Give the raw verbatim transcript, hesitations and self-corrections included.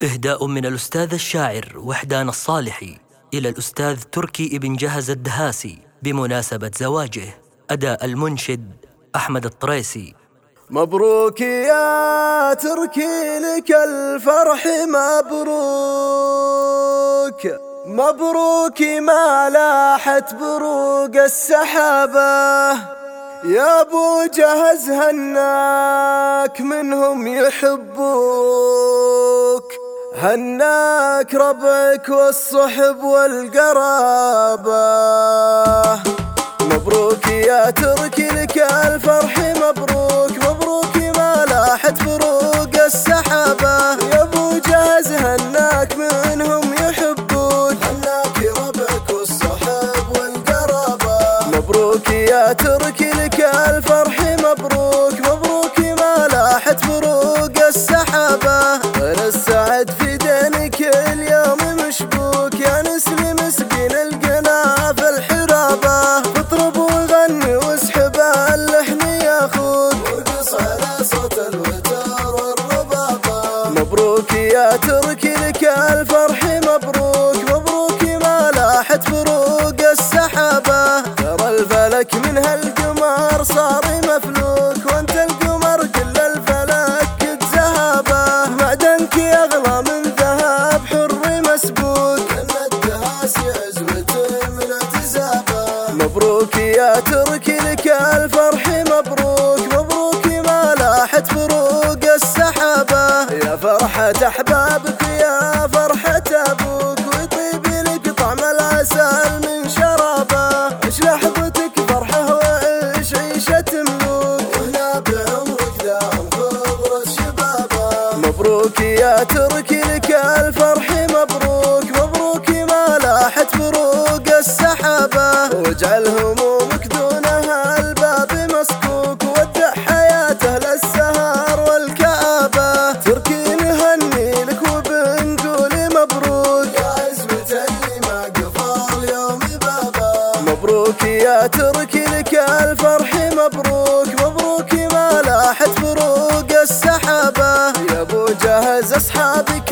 إهداء من الأستاذ الشاعر وحدان الصالحي إلى الأستاذ تركي ابن جهز الدهاسي بمناسبة زواجه. أداء المنشد أحمد الطريسي. مبروك يا تركي لك الفرح مبروك، مبروك ما لاحت بروق السحابة، يا ابو جهز هناك منهم يحبوك، هناك ربعك والصحب والقرابة. مبروك يا تركي لك الفرح مبروك، مبروك ما لاحت بروق السحابة، يا ابو جهز هناك منهم يحبوك، هناك ربعك والصحب والقرابة. مبروك يا تركي لك الفرح مبروك، مبروك ما لاحت بروق السحابة، انا السعد في دينك اليوم مشبوك، يا نسل مسكين القنا في الحرابة، اطرب وغني واسحب اللحن يا اخوك، وارقص على صوت الوتر والربابة. مبروك يا تركي لك الفرح مبروك، مبروك ما لاحت بروق السحابة، ترى الفلك من هالقمر صار مفلوك، وانت القمر كل الفلك قد ذهبه، معدنك اغلى من ذهب حر مسبوك، ان الدهاسي عزوة من اعتزابه. مبروك يا تركي لك الفرح مبروك، مبروك ما لاحت بروق السحابة، يا فرحة احبابك يا فرحة ابوك، ويطيب لك طعم العسل من شرابه، ايش لحظتك فرحه وايش عيشة ملوك، وهنا بعمرك دام خضرة شبابه. مبروك يا تركي لك الفرح مبروك، مبروك ما لاحت بروق السحابة، واجعل همومك دونها الباب مسكوك، وودع حياته للسهر والكآبة. تركي نهني لك وبنقول مبروك، يا عزوة اللي ما قفل اليوم بابا. مبروك يا تركي لك الفرح مبروك، مبروك ما لاحت بروق السحابة، يا ابو جهز اصحابك